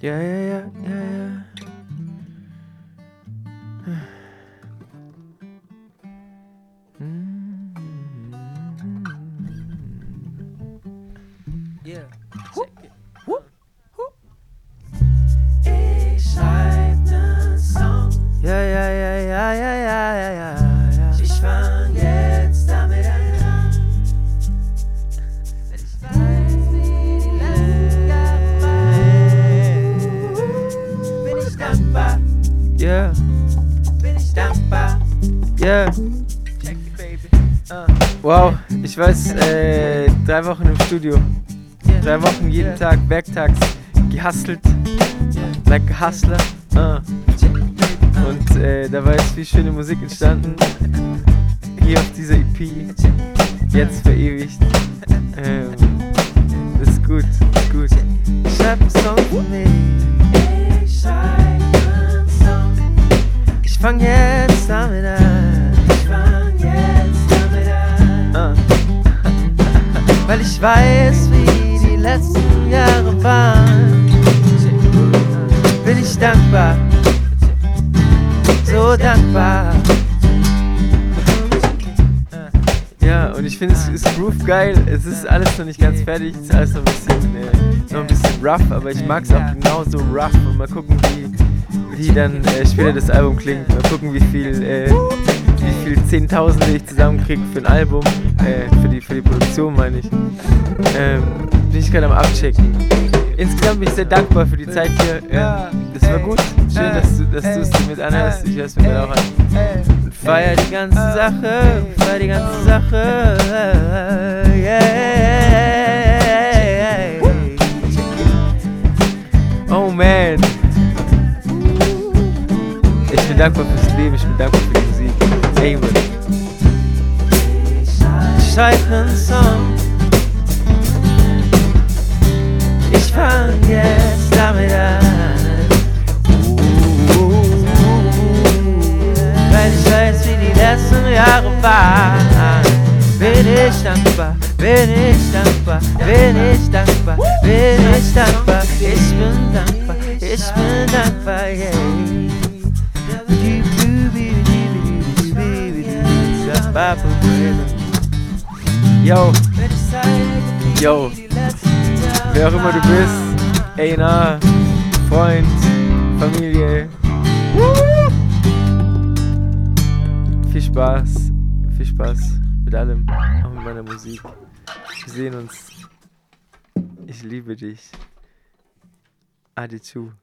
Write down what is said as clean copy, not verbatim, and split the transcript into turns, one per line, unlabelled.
Ja, ja, ja, ja, ja.
Yeah.
Ich schreib nen Song. Ja, ja, ja, ja, ja, ja, ja, ja, ja. Ich fang jetzt damit an. Ich weiß, wie die letzten Jahre waren. Bin ich dankbar. Yeah. Bin ich dankbar. Yeah. Check it, baby. Wow, ich weiß, 3 Wochen im Studio. 3 Wochen jeden Tag, werktags, gehustelt, like a hustler. Und dabei ist viel schöne Musik entstanden. Hier auf dieser EP, jetzt verewigt. Das ist gut, ist gut. Ich schreib einen Song für mich. Ich fang jetzt damit an. Weil ich weiß, wie die letzten Jahre waren. Bin ich dankbar, so dankbar. Ja, und ich finde, es ist groove geil. Es ist alles noch nicht ganz fertig. Es ist alles noch ein bisschen rough, aber ich mag es auch genauso rough. Und mal gucken, wie dann später das Album klingt. Mal gucken, wie viel Zehntausende ich zusammenkriege für ein Album, für die Produktion meine ich. Bin ich gerade am Abchecken. Insgesamt bin ich sehr dankbar für die Zeit hier. Das war gut. Schön, dass du es dir mit anhörst. Ich höre es mir gerade auch an. Und feier die ganze Sache. Feier die ganze Sache. Yeah. Oh man. Ich bin dankbar fürs Leben. Ich bin dankbar für die Musik. Amen. Ich schreib nen Song. Ich fang jetzt damit an. Weil ich weiß, wie die letzten Jahre waren. Bin ich dankbar, bin ich dankbar, bin ich dankbar, bin ich dankbar. Ich bin dankbar, ich bin dankbar, yeah. Yo, yo, wer auch immer du bist, A&R, Freund, Familie, viel Spaß mit allem, auch mit meiner Musik. Wir sehen uns, ich liebe dich, Adieu.